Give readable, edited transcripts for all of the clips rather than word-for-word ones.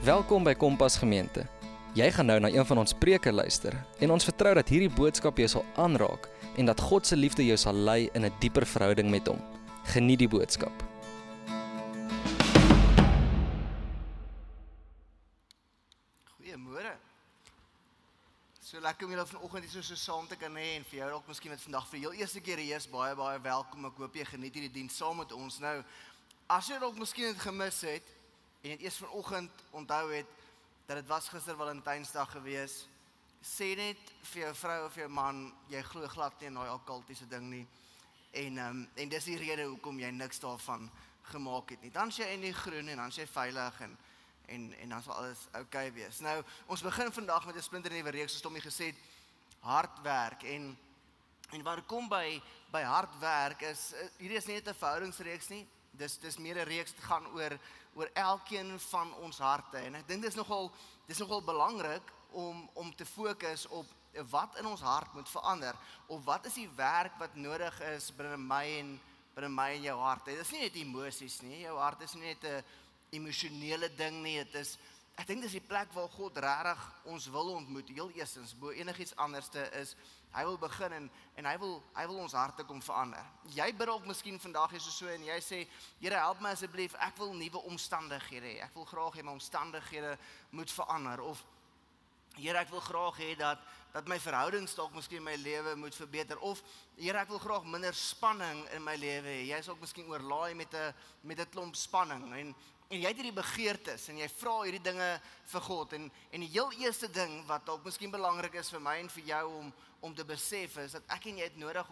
Welkom by Kompas Gemeente. Jy gaan nou na een van ons preke luister en ons vertrou dat hierdie boodskap jou sal aanraak en dat God se liefde jou sal lei in 'n dieper verhouding met hom. Geniet die boodskap. Goeiemôre. So lekker om julle vanoggend hier so saam te kan hê en vir jou dalk miskien met vandag vir heel eerste keer eers baie welkom. Ek hoop jy geniet hierdie diens saam met ons. Nou, as jy dalk miskien dit gemis het en dit eers vanoggend onthou het dat dit was gister Valentynsdag gewees, sê net vir jou vrou of jou man, jy glo glad nie in daai okkultiese ding nie. En dis die rede hoekom jy niks daarvan gemaak het nie. Dan is jy in die groen en dan is jy veilig en dan sal alles oukei wees. Nou, ons begin vandag met 'n splinternuwe reeks, soos Tommy gesê het, hardwerk. En waar ek kom by hardwerk is, hierdie is nie net 'n verhoudingsreeks nie, dis meer 'n reeks, dit gaan oor elkeen van ons harte. En ek dink dis nogal belangrik om te fokus op wat in ons hart moet verander, of wat is die werk wat nodig is binne my en jou hart. Dit is nie net emosies nie, jou hart is nie net 'n emosionele ding nie, ek dink dis die plek waar God regtig ons wil ontmoet, heel eerstens, bo enigiets anderste is, hy wil begin en hy wil ons harte kom verander. Jy bid ook miskien vandag so en jy sê, Here, help my asseblief, ek wil nuwe omstandighede hê, ek wil graag hê my omstandighede moet verander, of Here, ek wil graag hê dat my verhoudings dalk miskien in my lewe moet verbeter, of Here, ek wil graag minder spanning in my lewe hê. Jy is ook miskien oorlaai met 'n klomp spanning en jy het hierdie begeertes en jy vra hierdie dinge vir God en die heel eerste ding wat dalk miskien belangrik is vir my en vir jou om te besef is dat ek en jy het nodig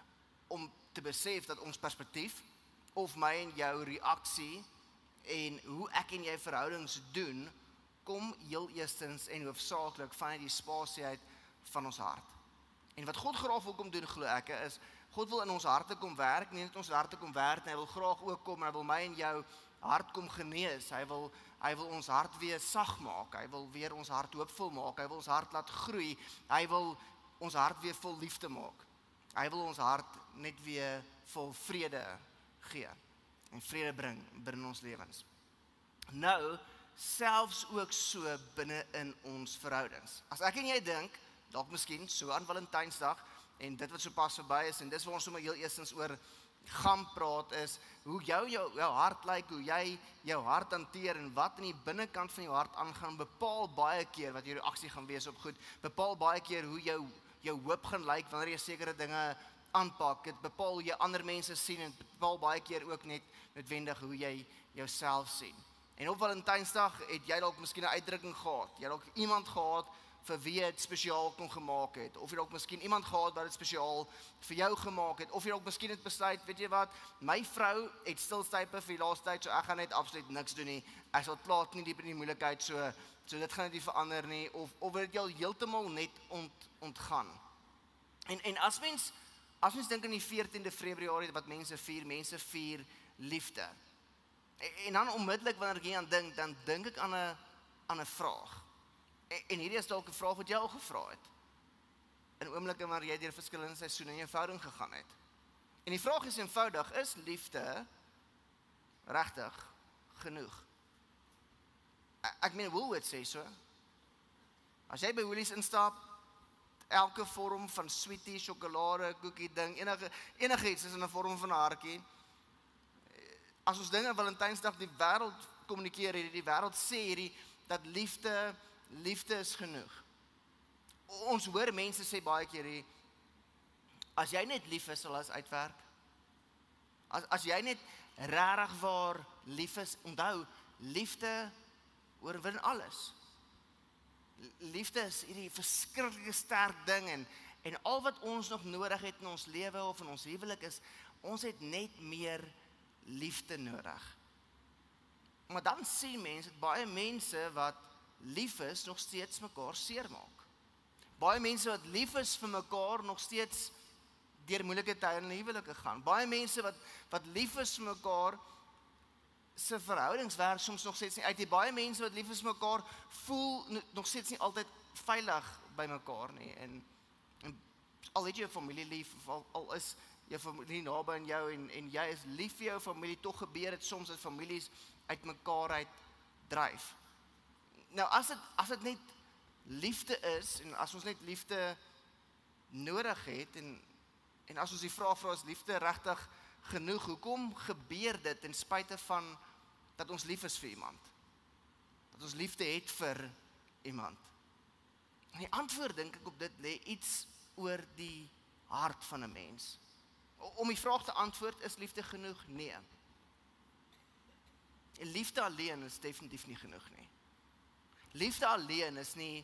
om te besef dat ons perspektief of my en jou reaksie en hoe ek en jy verhoudings doen kom heel eerstens en hoofsaaklik vanuit die spasie uit van ons hart. En wat God graag wil kom doen, glo ek, is God wil in ons harte kom werk, nie net ons harte kom werk, hy wil graag ook kom, hy wil my en jou hart kom genees, hy wil ons hart weer sag maak, hy wil weer ons hart hoopvol maak, hy wil ons hart laat groei, hy wil ons hart weer vol liefde maak, hy wil ons hart net weer vol vrede gee, en vrede bring binne ons lewens. Nou, selfs ook so binne in ons verhoudings. As ek en jy dink, dalk miskien so aan Valentynsdag, en dit wat so pas verby is, en dis waar ons sommer heel eerstens oor gaan praat is, hoe jou hart lyk, hoe jy jou hart hanteer en wat in die binnekant van jou hart aangaan, bepaal baie keer wat jou reaksie gaan wees op goed, bepaal baie keer hoe jou hoop gaan lyk wanneer jy sekere dinge aanpak, dit bepaal hoe jy ander mense sien en bepaal baie keer ook net noodwendig hoe jy jouself sien. En op Valentynsdag het jy dalk miskien 'n uitdrukking gehad, jy het dalk iemand gehad vir wie dit spesiaal kon gemaak het, of jy dalk miskien iemand gehad wat dit spesiaal vir jou gemaak het, of jy dalk miskien het besluit, weet jy wat, my vrou het stilstype vir die laaste tyd, so ek gaan net absoluut niks doen nie, ek sal plaas nie diep in die moeilikheid, so dit gaan net nie verander nie, of dit jou heeltemal net ontgaan. En as mens dink aan die 14de Februarie wat mense vier liefde. En dan onmiddellik wanneer ek hier aan dink, dan dink ek aan 'n vraag. En hierdie is dalk 'n vraag wat jy al gevra het. In oomblikke wanneer jy deur verskillende seisoene in jou verhouding gegaan het. En die vraag is eenvoudig, is liefde regtig genoeg? Ek meen, Woolworths sê so. As jy by Woolies instap, elke vorm van sweetie, sjokolade, koekie ding, enigiets is in 'n vorm van 'n hartjie. As ons dinge Valentynsdag die wêreld kommunikeer, die wêreld sê dat liefde is genoeg. Ons hoor mense sê baie keer as jy net lief is, sal alles uitwerk. As jy net regtig waar lief is, onthou, liefde oorwin alles. Liefde is hierdie verskriklike sterk ding en al wat ons nog nodig het in ons lewe of in ons huwelik is, ons het net meer liefde nodig. Maar dan sien mense, baie mense wat lief is, nog steeds mekaar seermaak. Baie mense wat lief is vir mekaar, nog steeds deur moeilike tye in huwelike gaan. Baie mense wat lief is vir mekaar, se verhoudings werk soms nog steeds nie uit. Baie mense wat lief is vir mekaar, voel nog steeds nie altyd veilig by mekaar nie. En al het jy 'n familie lief, of al is jou familie naby aan jou en jy is lief vir jou familie, tog gebeur dit soms dat families uit mekaar uit dryf. Nou as dit net liefde is en as ons net liefde nodig het en as ons die vraag vra, is liefde regtig genoeg? Hoekom gebeur dit ten spyte van dat ons lief is vir iemand? Dat ons liefde het vir iemand? En die antwoord, dink ek, op dit lê iets oor die hart van 'n mens. Om die vraag te antwoord, is liefde genoeg? Nee. En liefde alleen is definitief nie genoeg nie. Liefde alleen is nie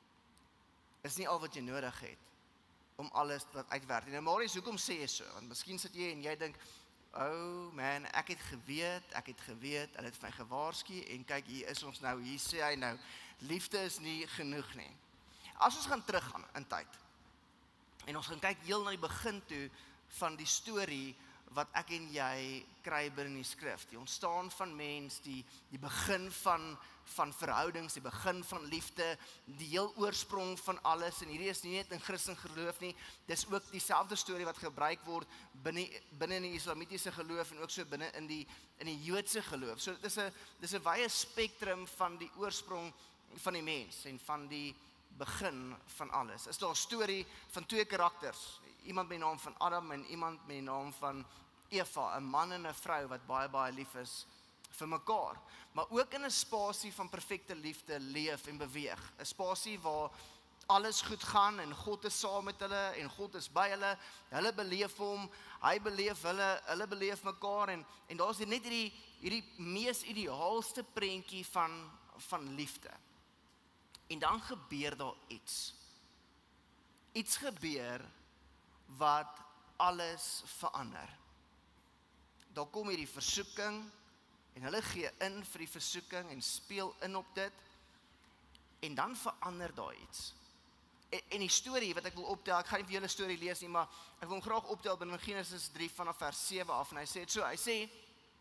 al wat jy nodig het om alles wat uitwerk. En nou Marius, hoekom sê jy so? Want miskien sit jy en jy dink, oh man, ek het geweet, hulle het vir my gewaarsku en kyk, hier is ons nou, hier sê hy nou, liefde is nie genoeg nie. As ons gaan teruggaan in tyd, en ons gaan kyk heel na die begin toe van die storie wat ek en jy kry binne die skrif, die ontstaan van mens, die begin van verhoudings, die begin van liefde, die heel oorsprong van alles, en hierdie is nie net in Christen geloof nie, dis ook dieselfde storie wat gebruik word binne in die islamitiese geloof en ook so binne in die Joodse geloof. So dis 'n wye spektrum van die oorsprong van die mens en van die begin van alles. Is daar 'n storie van twee karakters, iemand met die naam van Adam en iemand met die naam van Eva, 'n man en 'n vrou wat baie lief is vir mekaar, maar ook in 'n spasie van perfekte liefde leef en beweeg, 'n spasie waar alles goed gaan en God is saam met hulle en God is by hulle beleef hom, hy beleef hulle beleef mekaar en daar's net hierdie mees ideaalste prentjie van liefde. En dan gebeur daar iets. Iets gebeur wat alles verander. Daar kom hierdie versoeking en hulle gee in vir die versoeking en speel in op dit en dan verander daar iets. En die storie wat ek wil optel, ek gaan nie vir julle storie lees nie, maar ek wil hom graag optel binne Genesis 3 vanaf vers 7 af en hy sê dit so, hy sê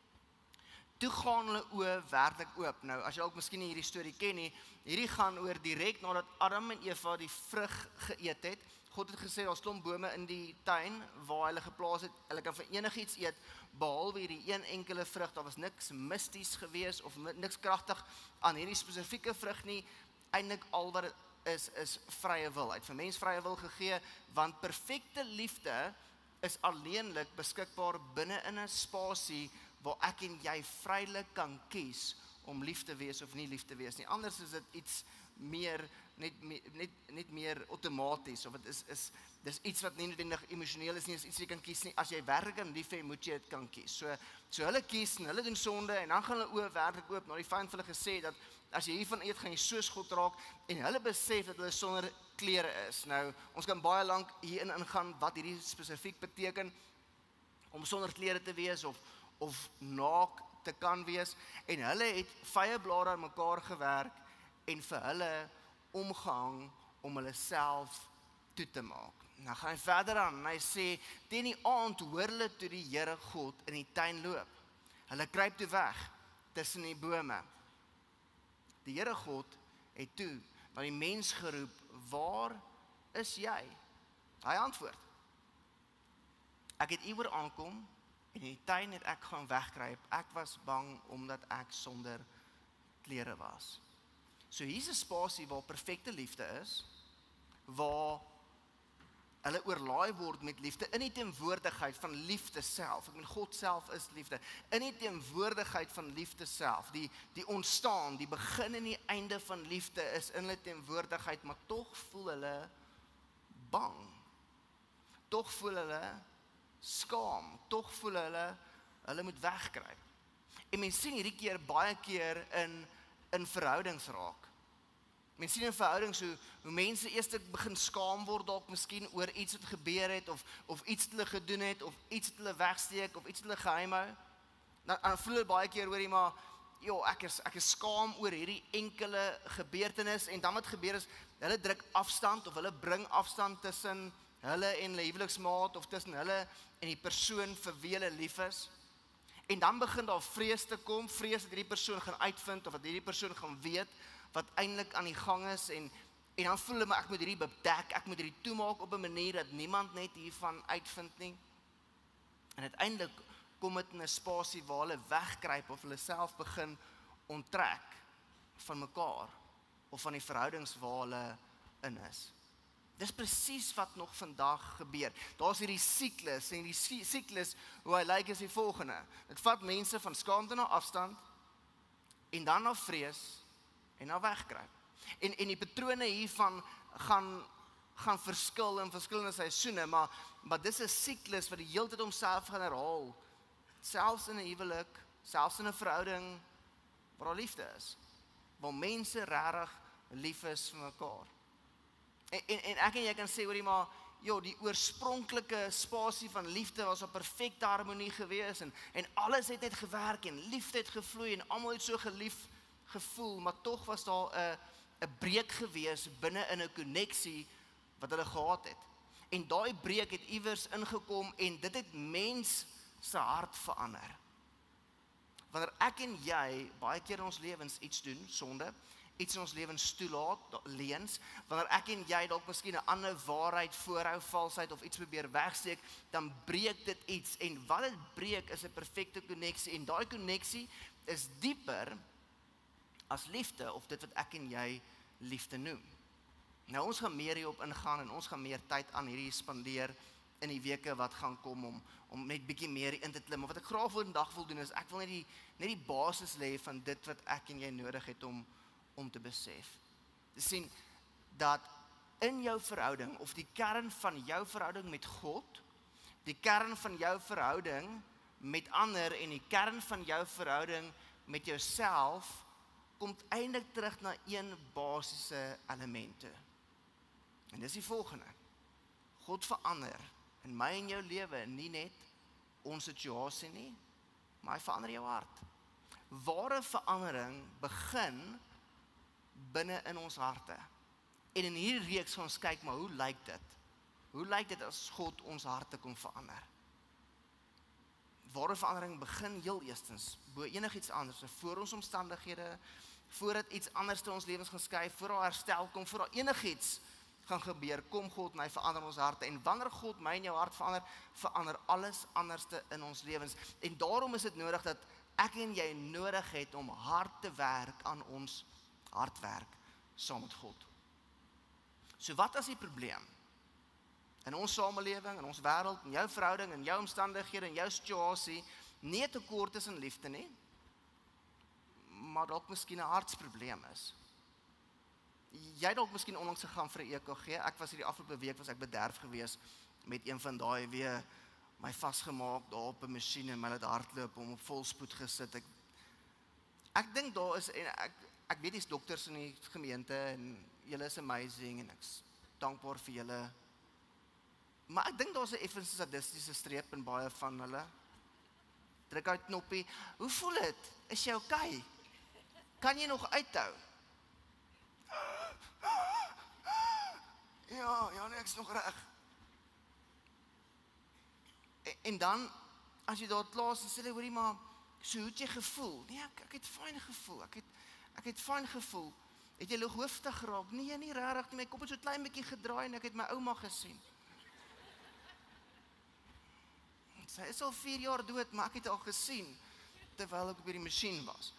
toe gaan hulle oë werklik oop. Nou, as jy ook miskien nie hierdie storie ken nie, hierdie gaan oor direk nadat Adam en Eva die vrug geëet het. God het gesê, daar's klomp bome in die tuin waar hulle geplaas het, hulle kan van enigiets eet, behalwe hierdie een enkele vrug. Daar was niks misties gewees, of niks kragtig aan hierdie spesifieke vrug nie. Eintlik al wat dit is vrye wil. Hy het vir mens vrye wil gegee, want perfekte liefde is alleenlik beskikbaar binne in 'n spasie waar ek en jy vrylik kan kies om lief te wees of nie lief te wees nie. Anders is dit iets meer, net meer outomaties, of dis iets wat nie noodwendig emosioneel is nie, is iets wat jy kan kies nie. As jy werklik kan lief hê, moet jy dit kan kies. So hulle kies en hulle doen sonde en dan gaan hulle oë werklik oop, die vyand vir hulle gesê dat as jy hiervan eet, gaan jy soos God raak, en hulle besef dat hulle sonder klere is. Nou, ons kan baie lank hierin ingaan wat hierdie spesifiek beteken om sonder klere te wees of naak te kan wees, en hulle het vye blare aan mekaar gewerk en vir hulle omgehang om hulle self toe te maak. Nou gaan hy verder aan en hy sê, teen die aand hoor hulle toe die Here God in die tuin loop. Hulle kruip toe weg tussen die bome. Die Here God het toe na die mens geroep, waar is jy? Hy antwoord, ek het uwer aankom, en in die tuin het ek gaan wegkruip, ek was bang omdat ek sonder klere was. So hier's 'n spasie waar perfekte liefde is, waar hulle oorlaai word met liefde, in die teenwoordigheid van liefde self. Ek meen, God self is liefde, in die teenwoordigheid van liefde self, die ontstaan, die begin en die einde van liefde is in hulle teenwoordigheid, maar tog voel hulle bang, tog voel hulle skaam, tog voel hulle moet wegkruip. En mens sien hierdie keer baie keer in verhoudings raak. Mens sien in verhoudings hoe mense eers begin skaam word dalk miskien oor iets wat gebeur het, of iets wat hulle gedoen het, of iets wat hulle wegsteek, of iets wat hulle geheim hou. Dan voel hulle baie keer hoorie maar, ek is skaam oor hierdie enkele gebeurtenis, en dan wat gebeur is, hulle druk afstand, of hulle bring afstand tussen hulle en hulle huweliksmaat, of tussen hulle en die persoon vir wie hulle lief is. En dan begin daar vrees te kom, vrees dat hierdie persoon gaan uitvind, of dat hierdie persoon gaan weet, wat eintlik aan die gang is, en dan voel hulle, maar ek moet hierdie bedek, ek moet hierdie toemaak op 'n manier, dat niemand net hiervan uitvind nie. En uiteindelik kom dit in 'n spasie waar hulle wegkruip, of hulle self begin onttrek van mekaar. of van die verhoudings waar hulle in is. Dis presies wat nog vandag gebeur. Daar's hierdie siklus, en die siklus, hoe hy lyk is die volgende. Dit vat mense van skaamte na afstand, en dan na vrees, en na wegkruip. En die patrone hiervan gaan verskil in verskillende seisoene, maar dis 'n siklus wat die hele tyd homself gaan herhaal. Selfs in 'n huwelik, selfs in 'n verhouding waar daar liefde is. Waar mense regtig lief is vir mekaar. En ek en jy kan sê, hoorie maar, die oorspronklike spasie van liefde was op perfekte harmonie gewees, en alles het net gewerk, en liefde het gevloei, en almal het so gelief gevoel, maar tog was daar 'n breek gewees binne in 'n koneksie wat hulle gehad het. En daai breek het iewers ingekom, en dit het mens se hart verander. Wanneer ek en jy baie keer in ons lewens iets doen, sonde, iets in ons lewens toelaat, leens, wanneer ek en jy dalk miskien 'n ander waarheid voorhou, valsheid of iets probeer wegsteek, dan breek dit iets, en wat dit breek is 'n perfekte koneksie, en daai koneksie is dieper as liefde, of dit wat ek en jy liefde noem. Nou ons gaan meer hierop ingaan, en ons gaan meer tyd aan hierdie spandeer in die weke wat gaan kom, om net bietjie meer in te klim. Maar wat ek graag vandag wil doen, is ek wil net die basis lê van dit wat ek en jy nodig het om te besef. Te sien dat in jou verhouding, of die kern van jou verhouding met God, die kern van jou verhouding met ander, en die kern van jou verhouding met jouself, kom eintlik terug na een basiese element toe. En dis die volgende. God verander in my en jou lewe, nie net ons situasie nie, maar hy verander jou hart. Ware verandering begin binne in ons harte. En in hierdie reeks gaan ons kyk, maar hoe lyk dit? Hoe lyk dit as God ons harte kom verander? Ware verandering begin heel eerstens bo enigiets anders, voor ons omstandighede, voordat iets anders in ons lewens gaan skuif, voor daar herstel kom, voor daar enigiets gaan gebeur, kom God en hy verander ons harte. En wanneer God my en jou hart verander alles anderste in ons lewens. En daarom is dit nodig dat ek en jy nodig het om hard te werk aan ons hartwerk saam met God. So wat is die probleem? In ons samelewing, in ons wêreld, in jou verhouding, in jou omstandighede, in jou situasie, nie 'n tekort is in liefde nie, maar dalk miskien 'n hartsprobleem is. Jy dalk miskien onlangs gegaan vir 'n EKG. Ek was hierdie afgelope week was ek bederf gewees met een van daai weer my vasgemaak daar op 'n masjien en my laat hardloop om op volspoed gesit. Ek dink daar is, en ek weet dis dokters in die gemeente en julle is amazing en ek's dankbaar vir julle. Maar ek dink daar's 'n effens sadistiese streep in baie van hulle. Druk uit knoppie. Hoe voel dit? Is jy okay? Kan jy nog uithou? Ja, nee, ek's nog reg. En dan, as jy daar klaar is, dan sê jy, hoorie maar, so hoe het jy gevoel? Nee, ek het fyn gevoel, ek het fyn gevoel. Het jy hoofstig geraak? Nee, nie regtig nie, my kop het so klein bietjie gedraai en ek het my ouma gesien. Sy is al 4 jaar dood, maar ek het haar gesien, terwyl ek op hierdie masjien was.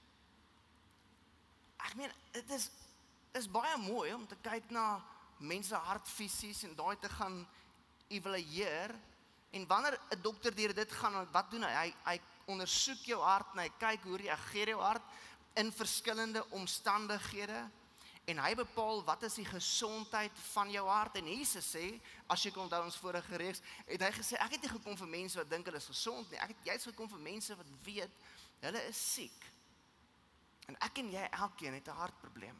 Ek meen, dit is baie mooi om te kyk na mense hartvisies en daai te gaan evalueer. En wanneer 'n dokter deur dit gaan, wat doen hy? Hy ondersoek jou hart en hy kyk hoe reageer jou hart in verskillende omstandighede. En hy bepaal wat is die gesondheid van jou hart. En Jesus sê, as jy kan onthou ons vorige reeks, het hy gesê, ek het nie gekom vir mense wat dink hulle is gesond nie. Ek het juist gekom vir mense wat weet, hulle is siek. En ek en jy elkeen het 'n hartprobleem.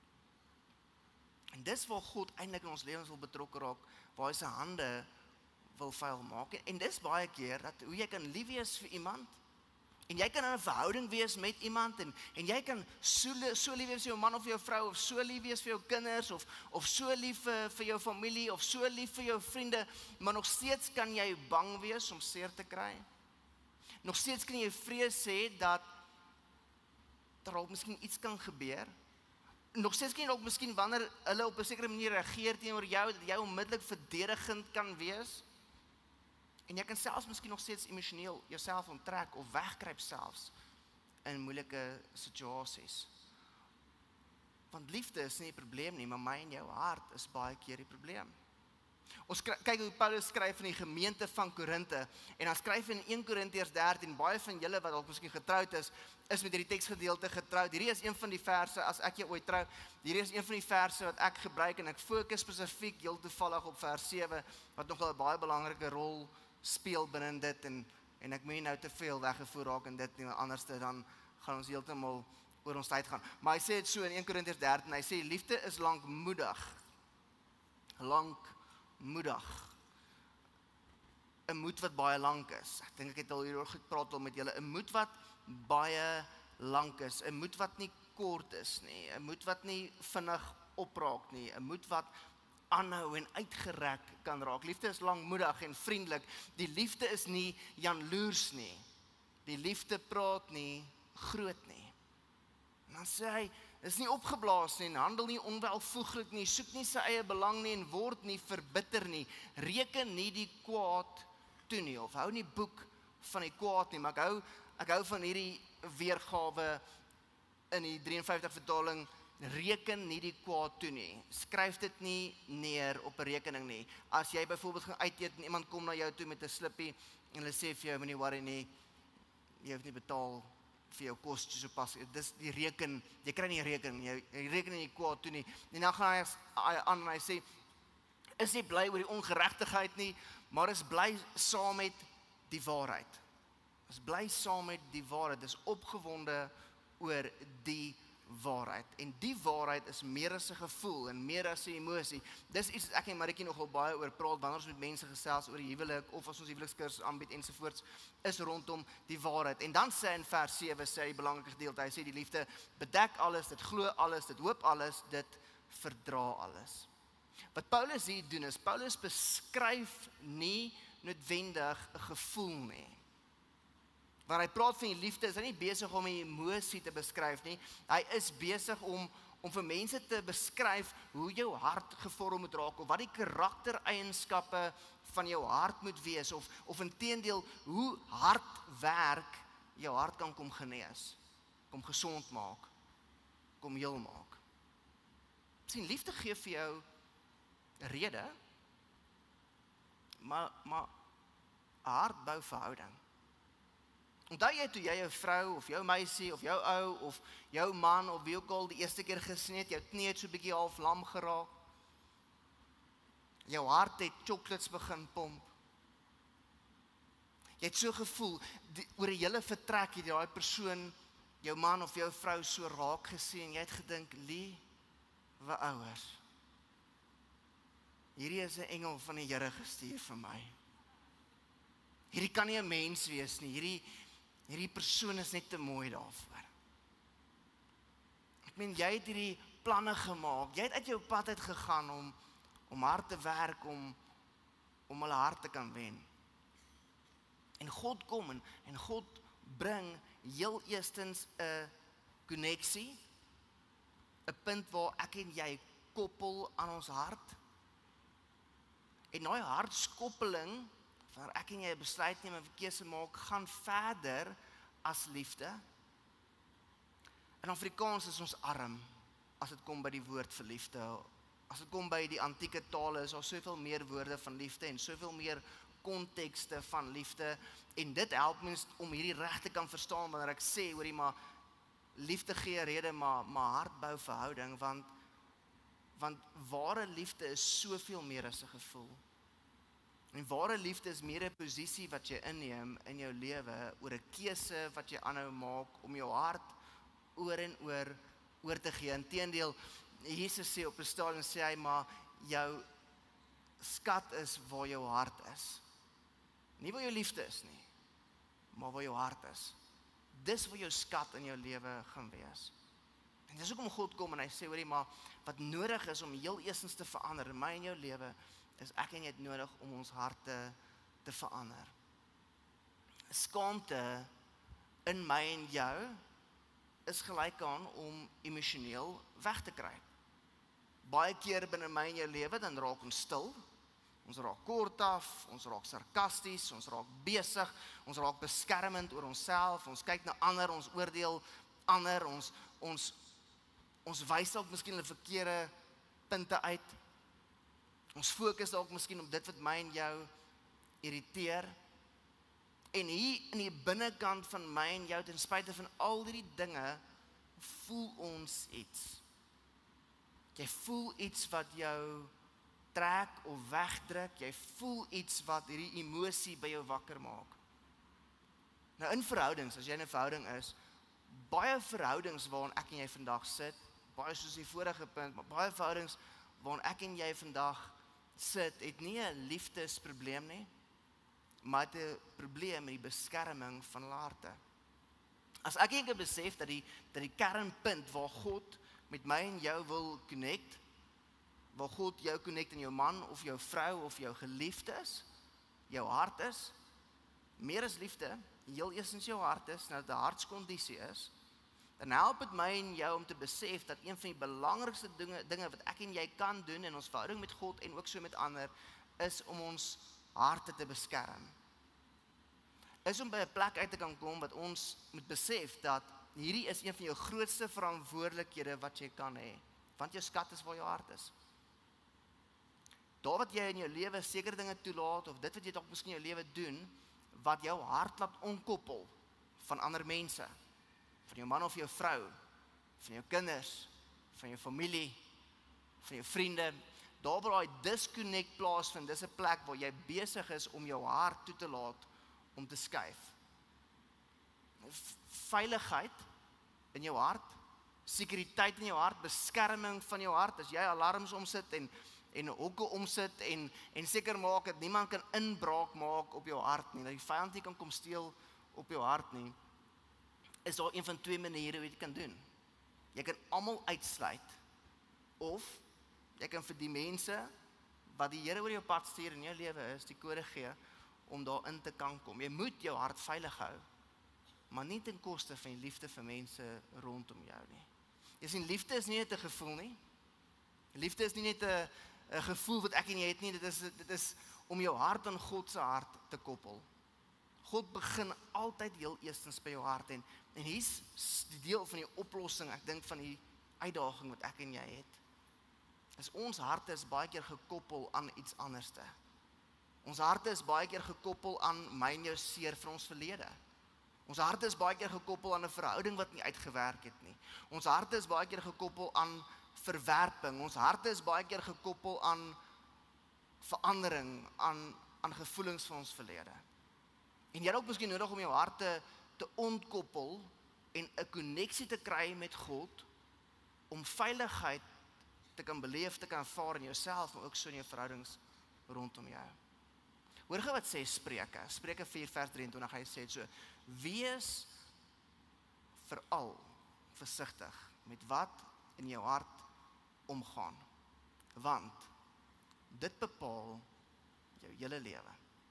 En dis waar God eintlik in ons lewens wil betrokke raak, waar hy sy hande wil vuil maak. En dis baie keer dat hoe jy kan lief wees vir iemand, en jy kan in 'n verhouding wees met iemand, en jy kan so lief wees vir jou man of jou vrou, of so lief wees vir jou kinders, of so lief vir jou familie, of so lief vir jou vriende, maar nog steeds kan jy bang wees om seer te kry. Nog steeds kan jy vrees hê dat daar miskien iets kan gebeur. Nog steeds kan jy ook miskien wanneer hulle op 'n sekere manier reageer teenoor jou, dat jy onmiddellik verdedigend kan wees. En jy kan selfs miskien nog steeds emosioneel jouself onttrek of wegkruip selfs in moeilike situasies. Want liefde is nie die probleem nie, maar my en jou hart is baie keer die probleem. Ons kyk hoe Paulus skryf in die gemeente van Korinthe, en dan skryf in 1 Korintiërs 13, baie van julle wat dalk miskien getroud is met hierdie teksgedeelte getroud. Hierdie is een van die verse, as ek jou ooit trou, hierdie is een van die verse wat ek gebruik, en ek fokus spesifiek heel toevallig op vers 7, wat nogal 'n baie belangrike rol speel binne dit, en ek moet nie nou te veel weggevoer raak in dit nie, want anders dan gaan ons heeltemal oor ons tyd gaan. Maar hy sê dit so in 1 Korintiërs 13, hy sê, liefde is lankmoedig. Lankmoedig. 'n moed wat baie lank is. Ek dink ek het al hieroor gepraat met julle. 'n moed wat baie lank is. 'n moed wat nie kort is nie. 'n moed wat nie vinnig opraak nie. 'n moed wat aanhou en uitgerek kan raak. Liefde is lankmoedig en vriendelik. Die liefde is nie jaloers nie. Die liefde praat nie groot nie. En dan sê hy, is nie opgeblaas nie, en handel nie onwelvoeglik nie, soek nie sy eie belang nie, en word nie verbitter nie, reken nie die kwaad toe nie, of hou nie boek van die kwaad nie, maar ek hou van hierdie weergawe in die 53 vertaling, reken nie die kwaad toe nie, skryf dit nie neer op 'n rekening nie. As jy byvoorbeeld gaan uit eet en iemand kom na jou toe met 'n slippie, en hulle sê vir jou, moenie worry nie, jy hoef nie betaal vir jou kos so pas, dis die reken, jy kry nie 'n rekening, jy reken nie die kwaad toe nie, en dan gaan hy aan en hy sê, is nie bly oor die ongeregtigheid nie, maar is bly saam met die waarheid. Is bly saam met die waarheid, is opgewonde oor die waarheid. En die waarheid is meer as 'n gevoel en meer as 'n emosie. Dis iets wat ek en Maritjie nogal baie oor praat wanneer ons met mense gesels oor die huwelik of as ons huwelikskursus aanbied ensovoorts, is rondom die waarheid. En dan sê in vers 7 sê hy die belangrike gedeelte, hy sê die liefde bedek alles, dit glo alles, dit hoop alles, dit verdra alles. Wat Paulus hier doen is, Paulus beskryf nie noodwendig 'n gevoel nie. Wanneer hy praat van die liefde, is hy nie besig om 'n emosie te beskryf nie. Hy is besig om vir mense te beskryf hoe jou hart gevorm moet raak, of wat die karaktereienskappe van jou hart moet wees, of inteendeel, hoe hard werk jou hart kan kom genees, kom gesond maak, kom heel maak. Sien, liefde gee vir jou 'n rede, maar 'n hart bou verhouding. Onthou jy toe jy jou vrou, of jou meisie, of jou ou, of jou man, of wie ook al die eerste keer gesien het, jou knie het so 'n bietjie half lam geraak. Jou hart het chocolates begin pomp. Jy het so gevoel, oor 'n hele vertrek het jy daai persoon, jou man of jou vrou so raak gesien, jy het gedink, liewe ouers, hierdie is 'n engel van die Here gestuur vir my. Hierdie kan nie 'n mens wees nie, hierdie persoon is net te mooi daarvoor. Ek meen, jy het hierdie planne gemaak, jy het uit jou pad uit gegaan om hard te werk, om hulle hart te kan wen. En God kom en God bring heel eerstens 'n koneksie, 'n punt waar ek en jy koppel aan ons hart. En daai hartskoppeling, wanneer ek en jy 'n besluit neem en 'n keuse maak, gaan verder as liefde. In Afrikaans is ons arm as dit kom by die woord vir liefde. As dit kom by die antieke tale, is daar soveel meer woorde van liefde en soveel meer kontekste van liefde, en dit help mens om hierdie reg te kan verstaan wanneer ek sê, hoorie, maar liefde gee 'n rede, maar hart bou verhouding, want ware liefde is soveel meer as 'n gevoel. En ware liefde is meer 'n posisie wat jy inneem in jou lewe, oor 'n keuse wat jy aanhou maak om jou hart oor en oor te gee. Inteendeel, Jesus sê op 'n stadium, sê hy, maar jou skat is waar jou hart is. Nie waar jou liefde is nie, maar waar jou hart is. Dis waar jou skat in jou lewe gaan wees. En dis hoekom God kom en hy sê, hoorie, maar wat nodig is om heel eerstens te verander in my en jou lewe, is ek en jy het nodig om ons harte te verander. Skaamte in my en jou is gelyk aan om emosioneel weg te kry. Baie keer binne my en jou lewe, dan raak ons stil, ons raak kortaf, ons raak sarkasties, ons raak besig, ons raak beskermend oor onsself, ons kyk na ander, ons oordeel ander, ons Ons wys dalk miskien hulle verkeerde punte uit. Ons fokus dalk miskien op dit wat my en jou irriteer. En hier in die binnekant van my en jou, ten spyte van al die dinge, voel ons iets. Jy voel iets wat jou trek of wegdruk, jy voel iets wat hierdie emosie by jou wakker maak. Nou in verhoudings, as jy in 'n verhouding is, baie verhoudings waarin ek en jy vandag sit, baie soos die vorige punt, maar baie verhoudings waarin ek en jy vandag sit, het nie 'n liefdesprobleem nie, maar het 'n probleem met die beskerming van hulle harte. As ek eendag besef dat die kernpunt waar God met my en jou wil connect, waar God jou connect in jou man of jou vrou of jou geliefde is, jou hart is, meer as liefde, heel eerstens jou hart is, nou dat 'n hartskondisie is, dan help dit my en jou om te besef dat een van die belangrikste dinge wat ek en jy kan doen in ons verhouding met God en ook so met ander, is om ons harte te beskerm. Is om by 'n plek uit te kan kom wat ons moet besef dat hierdie is een van jou grootste verantwoordelikhede wat jy kan hê, want jou skat is waar jou hart is. Daar wat jy in jou lewe sekere dinge toelaat, of dit wat jy dalk miskien in jou lewe doen, wat jou hart laat onkoppel van ander mense, van jou man of jou vrou, van jou kinders, van jou familie, van jou vriende, daar waar daai disconnect plaasvind, dis 'n plek waar jy besig is om jou hart toe te laat om te skuif. Veiligheid in jou hart, sekuriteit in jou hart, beskerming van jou hart, as jy alarms omsit en hokke omsit en seker maak dat niemand kan inbraak maak op jou hart nie, dat die vyand nie kan kom steel op jou hart nie, is daar een van twee maniere hoe jy dit kan doen. Jy kan almal uitsluit, of jy kan vir die mense wat die Here oor jou pad stuur in jou lewe is, die kode gee om daarin te kan kom. Jy moet jou hart veilig hou, maar nie ten koste van die liefde vir mense rondom jou nie. Jy sien, liefde is nie net 'n gevoel nie. Liefde is nie net 'n gevoel wat ek en jy het nie, dit is om jou hart aan God se hart te koppel. God begin altyd heel eerstens by jou hart en hier's die deel van die oplossing, ek dink van die uitdaging wat ek en jy het. Is ons harte is baie keer gekoppel aan iets anderste. Ons harte is baie keer gekoppel aan my en jou seer van ons verlede. Ons harte is baie keer gekoppel aan 'n verhouding wat nie uitgewerk het nie. Ons harte is baie keer gekoppel aan verwerping. Ons harte is baie keer gekoppel aan verandering, aan gevoelens van ons verlede. En jy het ook miskien nodig om jou hart te ontkoppel en 'n koneksie te kry met God, om veiligheid te kan beleef, te kan ervaar in jouself, maar ook so in jou verhoudings rondom jou. Hoor gou wat sê Spreuke 4 vers 23, hy sê so: wees veral versigtig met wat in jou hart omgaan, want dit bepaal jou hele lewe.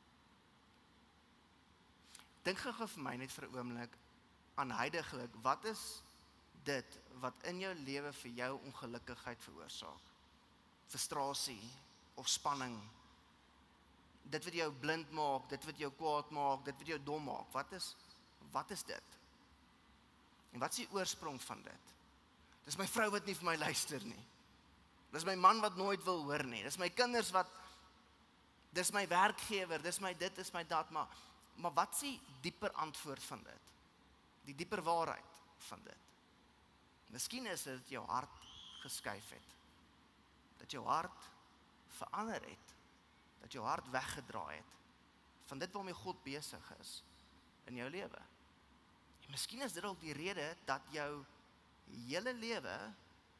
Dink gou vir my net vir 'n oomblik aan huidiglik, wat is dit wat in jou lewe vir jou ongelukkigheid veroorsaak? Frustrasie of spanning, dit wat jou blind maak, dit wat jou kwaad maak, dit wat jou dom maak, wat is dit? En wat is die oorsprong van dit? Dis my vrou wat nie vir my luister nie. Dis my man wat nooit wil hoor nie. Dis my kinders dis my werkgewer, dis my dit, dis my dat, maar wat is die dieper antwoord van dit? Die dieper waarheid van dit? Miskien is dit jou hart geskuif het. Dat jou hart verander het. Dat jou hart weggedraai het van dit waarmee God besig is in jou lewe. En miskien is dit ook die rede dat jou hele lewe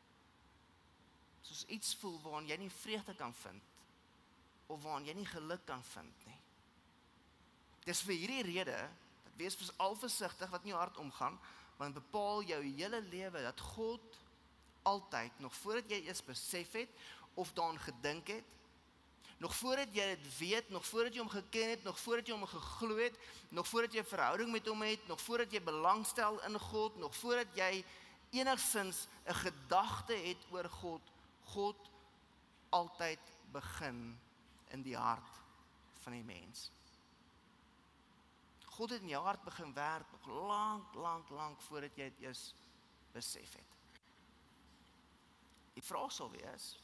soos iets voel waarin jy nie vreugde kan vind of waarin jy nie geluk kan vind nie. Dis vir hierdie rede dat wees al versigtig wat in jou hart omgaan, want bepaal jou hele lewe dat God altyd, nog voordat jy eers besef het of daaraan gedink het, nog voordat jy dit weet, nog voordat jy hom geken het, nog voordat jy hom geglo het, nog voordat jy 'n verhouding met hom het, nog voordat jy belangstel in God, nog voordat jy enigstens 'n gedagte het oor God altyd begin in die hart van die mens. God het in jou hart begin werk nog lank voordat jy dit eers besef het. Die vraag sal wees,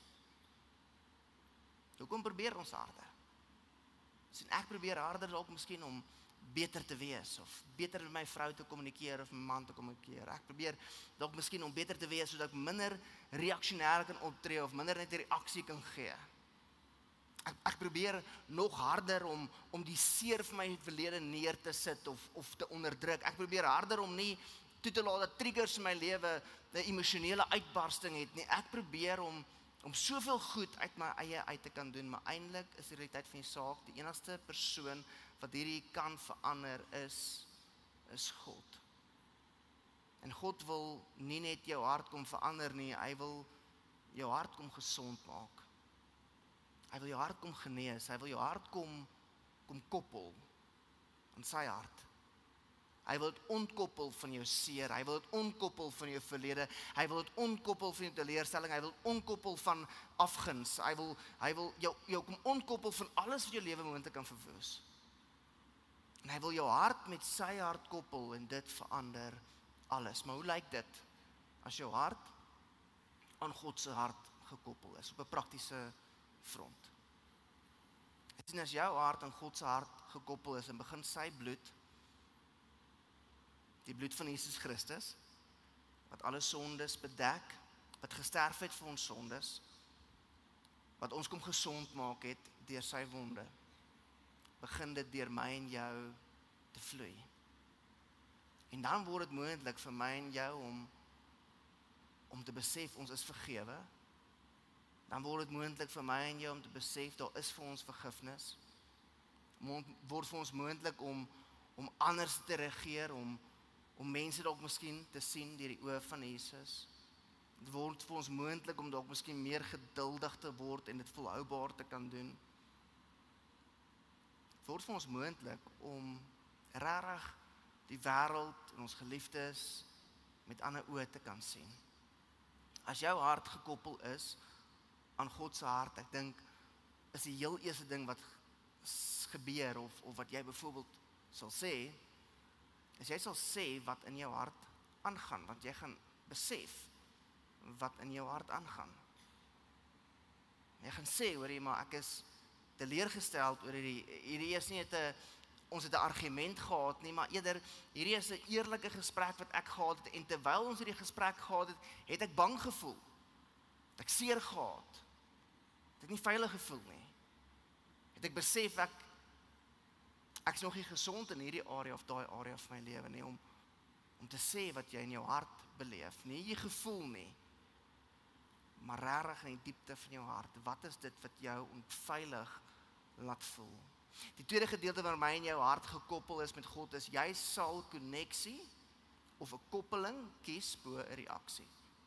hoekom probeer ons harder? En ek probeer harder dalk miskien om beter te wees, of beter met my vrou te kommunikeer, of met my man te kommunikeer. Ek probeer dalk miskien om beter te wees, sodat ek minder reaksionêr kan optree, of minder net reaksie kan gee. Ek probeer nog harder om die seer van my verlede neer te sit, of te onderdruk. Ek probeer harder om nie toe te laat dat triggers in my lewe 'n emosionele uitbarsting het nie. Ek probeer om soveel goed uit my eie uit te kan doen, maar eintlik is die realiteit van die saak, die enigste persoon wat hierdie kan verander is God. En God wil nie net jou hart kom verander nie, hy wil jou hart kom gesond maak. Hy wil jou hart kom genees, hy wil jou hart kom koppel aan sy hart. Hy wil dit ontkoppel van jou seer, hy wil dit ontkoppel van jou verlede, hy wil dit ontkoppel van jou teleurstelling, hy wil dit ontkoppel van afguns, hy wil jou kom ontkoppel van alles wat jou lewe moontlik kan verwoes. En hy wil jou hart met sy hart koppel en dit verander alles. Maar hoe lyk dit as jou hart aan God se hart gekoppel is op 'n praktiese front? Dit is as jou hart aan God se hart gekoppel is en begin sy bloed, die bloed van Jesus Christus, wat alle sondes bedek, wat gesterf het vir ons sondes, wat ons kom gesond maak het deur sy wonde, begin dit deur my en jou te vloei. En dan word dit moontlik vir my en jou om te besef ons is vergewe. Dan word dit moontlik vir my en jou om te besef daar is vir ons vergifnis. Word vir ons moontlik om anders te reageer, om mense dalk miskien te sien deur die oë van Jesus. Dit word vir ons moontlik om dalk miskien meer geduldig te word en dit volhoubaar te kan doen. Dit word vir ons moontlik om regtig die wêreld en ons geliefdes met ander oë te kan sien. As jou hart gekoppel is aan God se hart, ek dink is die heel eerste ding wat gebeur of wat jy byvoorbeeld sal sê, is jy sal sê wat in jou hart aangaan, want jy gaan besef wat in jou hart aangaan. Jy gaan sê, hoorie, maar ek is teleurgesteld oor hierdie is nie ons het 'n argument gehad nie, maar eerder hierdie is 'n eerlike gesprek wat ek gehad het, en terwyl ons hierdie gesprek gehad het ek bang gevoel. Het ek seer gehad. Het ek nie veilig gevoel nie. Het ek besef ek is nog nie gesond in hierdie area of daai area van my lewe nie, om te sê wat jy in jou hart beleef, nie jy gevoel nie, maar regtig in die diepte van jou hart, wat is dit wat jou onveilig laat voel? Die tweede gedeelte waar my en jou hart gekoppel is met God is, jy sal koneksie of 'n koppeling kies bo 'n reaksie.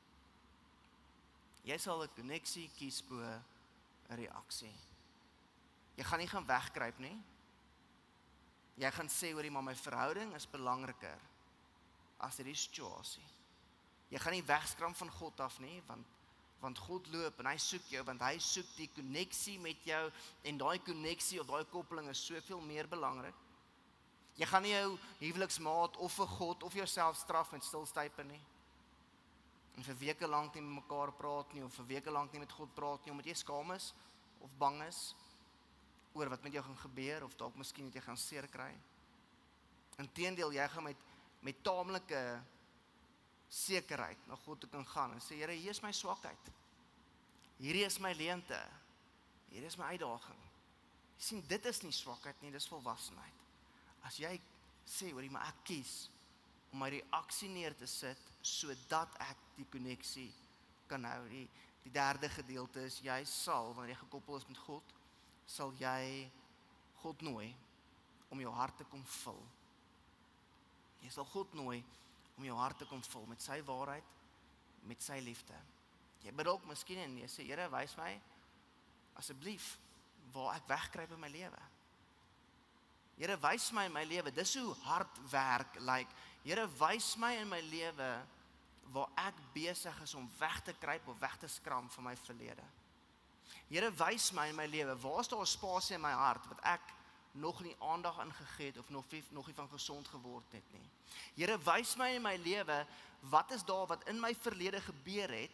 Jy sal 'n koneksie kies bo 'n reaksie. Jy gaan nie gaan wegkruip nie. Jy gaan sê, hoorie, maar my verhouding is belangriker as hierdie situasie. Jy gaan nie wegskram van God af nie, want God loop en hy soek jou, want hy soek die koneksie met jou, en daai koneksie of daai koppeling is soveel meer belangrik. Jy gaan nie jou huweliksmaat of vir God of jouself straf met stilstype nie. En vir weke lank nie met mekaar praat nie, of vir weke lank nie met God praat nie, omdat jy skaam is of bang is oor wat met jou gaan gebeur, of dalk miskien dat jy gaan seer kry. Inteendeel, jy gaan met taamlike sekerheid na God toe kan gaan en sê, Here, hier is my swakheid. Hierdie is my leemte. Hier is my uitdaging. Jy sien, dit is nie swakheid nie, dis volwassenheid. As jy sê, hoorie, maar ek kies om my reaksie neer te sit, sodat ek die koneksie kan hou. Die derde gedeelte is, jy sal, wanneer jy gekoppel is met God, sal jy God nooi om jou hart te kom vul. Jy sal God nooi om jou hart te kom vul met sy waarheid, met sy liefde. Jy bid ook miskien en jy sê, Here, wys my asseblief waar ek wegkruip in my lewe. Here, wys my in my lewe, dis hoe hard werk lyk. Here, wys my in my lewe waar ek besig is om weg te kruip of weg te skram van my verlede. Here, wys my in my lewe, waar is daar 'n spasie in my hart wat ek nog nie aandag ingegee het of nog nie van gesond geword het nie. Here, wys my in my lewe, wat is daar wat in my verlede gebeur het,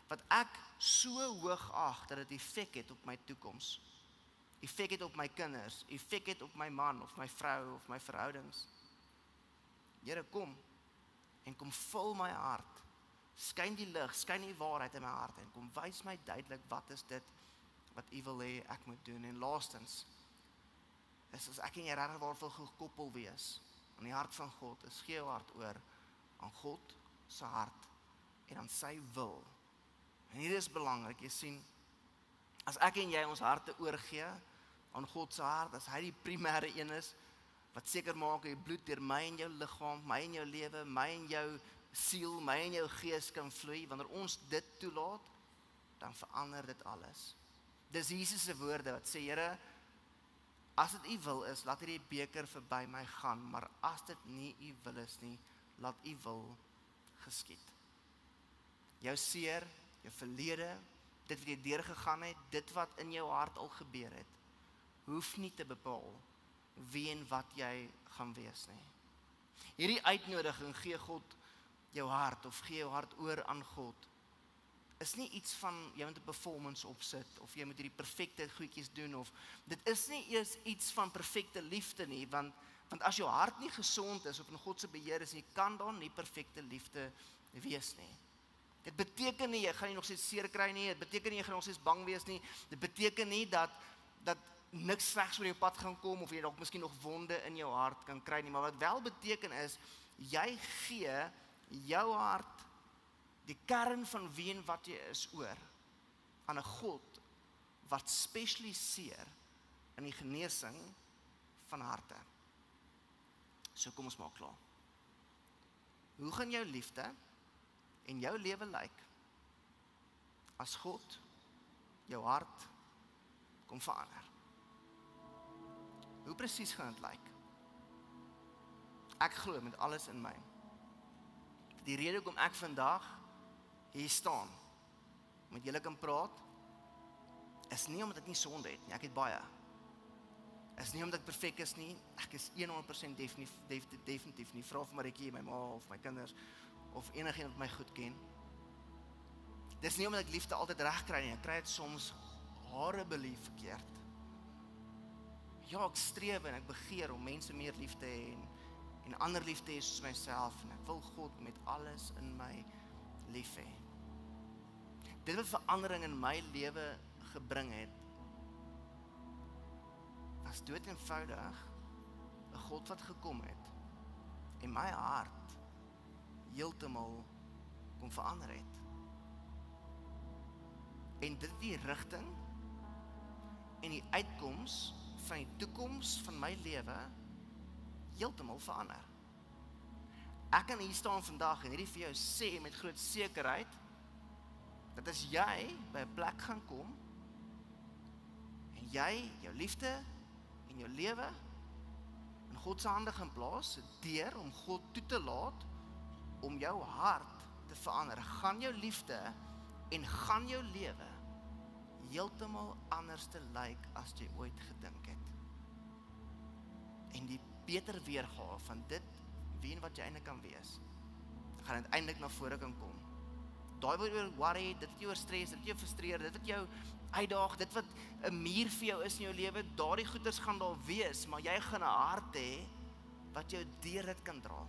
wat ek so hoog ag dat dit effek het op my toekoms, effek het op my kinders, effek het op my man of my vrou of my verhoudings. Here, kom en kom vul my hart, skyn die lig, skyn die waarheid in my hart en kom wys my duidelik wat is dit wat U wil hê ek moet doen. En laastens, is as ek en jy regtig waarvoor gekoppel wees aan die hart van God, is gee jou hart oor aan God se hart en aan sy wil. En hier is belangrik, jy sien, as ek en jy ons harte oorgee aan God se hart, as hy die primêre een is, wat seker maak die bloed deur my en jou liggaam, my en jou lewe, my en jou siel, my en jou gees kan vloei, wanneer ons dit toelaat, dan verander dit alles. Dis Jesus se woorde wat sê, Here, as dit U wil is, laat hierdie beker verby my gaan, maar as dit nie U wil is nie, laat U wil geskied. Jou seer, jou verlede, dit wat jy deurgegaan het, dit wat in jou hart al gebeur het, hoef nie te bepaal wie en wat jy gaan wees nie. Hierdie uitnodiging, gee God jou hart, of gee jou hart oor aan God, is nie iets van, jy moet 'n performance opsit, of jy moet hierdie perfekte goedjies doen, of dit is nie eers iets van perfekte liefde nie, want as jou hart nie gesond is, of in God se beheer is nie, kan daar nie perfekte liefde wees nie. Dit beteken nie, jy gaan nie nog steeds seer kry nie, dit beteken nie, jy gaan nog steeds bang wees nie, dit beteken nie, dat niks slegs oor jou pad gaan kom, of jy dalk miskien nog wonde in jou hart kan kry nie, maar wat wel beteken is, jy gee jou hart, die kern van wie en wat jy is oor, aan 'n God, wat spesialiseer in die genesing van harte. So kom ons maak klaar. Hoe gaan jou liefde en jou lewe lyk, as God jou hart kom verander? Hoe presies gaan dit lyk? Ek glo met alles in my. Die rede hoekom ek vandag hier staan, met julle kan praat, is nie omdat ek nie sonde het nie, ek het baie. Is nie omdat ek perfek is nie, ek is 100% definitief nie. Vra vir Maritjie, my ma of my kinders, of enigiemand wat my goed ken. Dis nie omdat ek liefde altyd reg kry nie, ek kry dit soms horribly verkeerd. Ja, ek streef en ek begeer om mense meer lief te hê en ander lief te hê soos myself, en ek wil God met alles in my lief hê. Dit wat verandering in my lewe gebring het, was dood eenvoudig 'n God wat gekom het en my hart heeltemal kom verander het. En dit die rigting en die uitkoms van die toekoms van my lewe heeltemal verander. Ek kan hier staan vandag en hierdie vir jou sê met groot sekerheid, dat as jy by 'n plek gaan kom, en jy jou liefde en jou lewe in God se hande gaan plaas, deur om God toe te laat om jou hart te verander, gaan jou liefde en gaan jou lewe heeltemal anders te lyk as jy ooit gedink het. En die beter weergawe van dit, wie en wat jy eintlik kan wees, gaan uiteindelik na vore kan kom. Daai wat oor worry, dit wat jou oor stres, dit wat jou frustreer, dit wat jou uitdaag, dit wat 'n muur vir jou is in jou lewe, daardie goeders gaan daar wees, maar jy gaan 'n hart hê wat jou deur dit kan dra.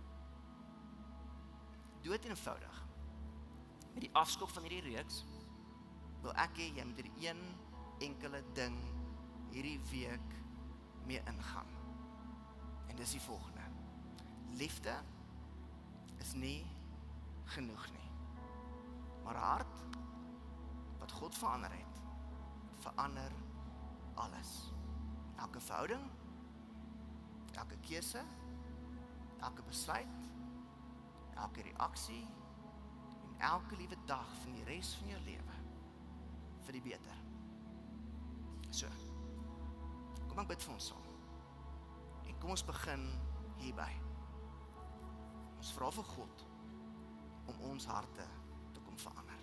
Dood eenvoudig. Met die afskop van hierdie reeks wil ek hê jy moet hierdie een enkele ding hierdie week mee ingaan. En dis die volgende. Liefde is nie genoeg nie. Maar 'n hart wat God verander het, verander alles. Elke verhouding, elke keuse, elke besluit, elke reaksie en elke liewe dag van die res van jou lewe vir die beter. So, kom ek bid vir ons saam. En kom ons begin hierby. Ons vra vir God om ons harte te kom verander.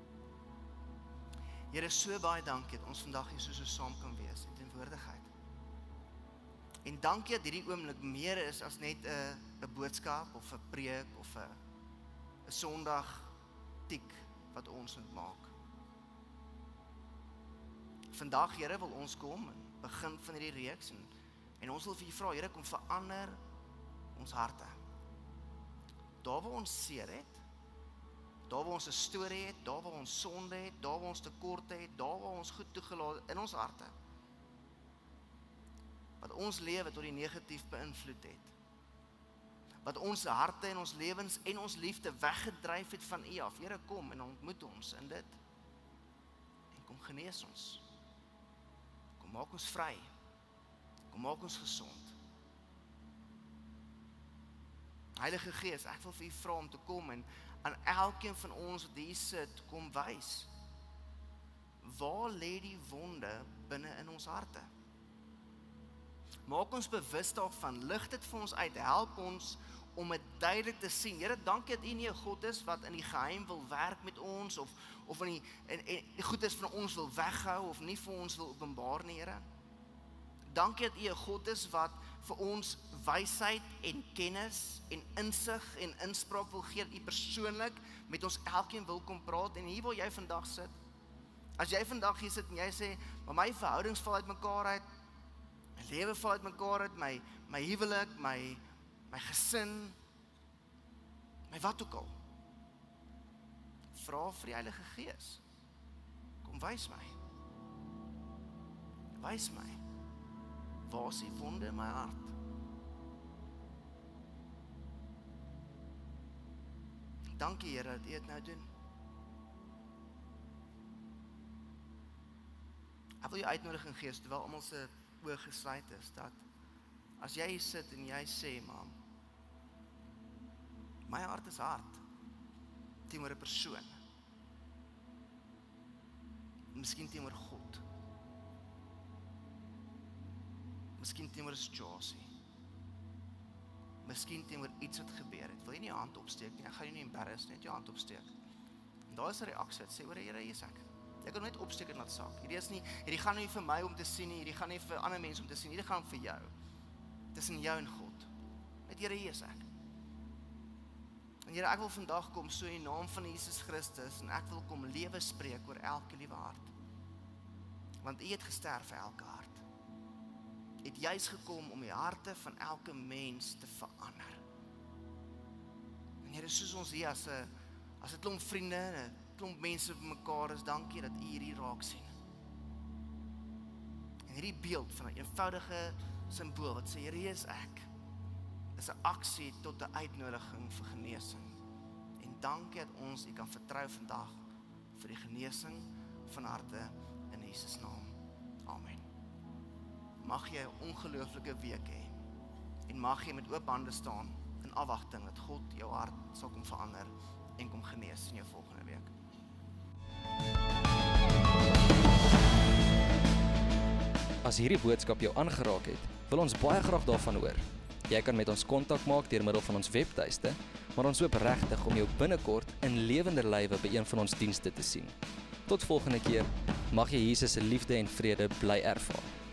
Here, so baie dankie dat ons vandag hier so saam kan wees in teenwoordigheid. En dankie dat hierdie oomblik meer is as net 'n boodskap of 'n preek of 'n Sondag tik wat ons moet maak. Vandag, Here, wil ons kom en begin van hierdie reeks en ons wil vir U vra, Here, kom verander ons harte. Daar waar ons seer het, daar waar ons 'n storie het, daar waar ons sonde het, daar waar ons tekorte het, daar waar ons goed toegelaat in ons harte, wat ons lewe tot die negatief beïnvloed het, wat ons harte en ons lewens en ons liefde weggedryf het van U af. Here, kom en ontmoet ons in dit, en kom genees ons, kom maak ons vry, kom maak ons gesond. Heilige Gees, ek wil vir U vra om te kom en aan elkeen van ons wat hier sit, kom wys, waar lê die wonde binne in ons harte? Maak ons bewus daarvan, lig dit vir ons uit, help ons om dit duidelik te sien. Here, dankie dat U nie 'n God is wat in die geheim wil werk met ons, of in die goedes van ons wil weghou, of nie vir ons wil openbaar nie, Here. Dankie dat U 'n God is wat vir ons wysheid en kennis en insig en inspraak wil gee, dat U persoonlik met ons elkeen wil kom praat, en hier waar jy vandag sit, as jy vandag hier sit en jy sê, maar my verhoudings val uit mekaar uit, my lewe val uit mekaar uit, my huwelik, my gesin, my wat ook al, vra vir die Heilige Gees, kom wys my, waar is die wonde in my hart? Dankie, Here, dat U dit nou doen. Ek wil jou uitnodig in Gees, terwyl almal se oë gesluit is, dat as jy hier sit en jy sê, maar my hart is hard teenoor 'n persoon, miskien teenoor God, miskien teenoor 'n situasie, miskien teenoor iets wat gebeur het. Wil jy nie jou hand opsteek nie? Ek gaan jou nie embarrass, net jou hand opsteek. En daar is 'n reaksie wat sê, oor Here, hier is ek. Jy kan net opsteek en laat saak. Hierdie gaan nie vir my om te sien nie, hierdie gaan nie vir ander mense om te sien, hierdie gaan vir jou. Tussen jou en God. Net Here, hier is ek. En Here, ek wil vandag kom so in die naam van Jesus Christus, en ek wil kom lewe spreek oor elke liewe hart. Want U het gesterf vir elke hart. U het juis gekom om die harte van elke mens te verander. En Here, soos ons hier as 'n klomp vriende, 'n klomp mense vir mekaar is, dankie dat U hierdie raak sien. En hierdie beeld van 'n eenvoudige simbool wat sê, Here, hier is ek, is 'n aksie tot 'n uitnodiging vir genesing. En dankie dat ons U kan vertrou vandag vir die genesing van harte in Jesus naam. Amen. Mag jy 'n ongelooflike week hê, en mag jy met oop hande staan in afwagting dat God jou hart sal kom verander en kom genees in jou volgende week. As hierdie boodskap jou aangeraak het, wil ons baie graag daarvan hoor. Jy kan met ons kontak maak deur middel van ons webtuiste, maar ons hoop regtig om jou binnekort in lewende lywe by een van ons dienste te sien. Tot volgende keer, mag jy Jesus se liefde en vrede bly ervaar.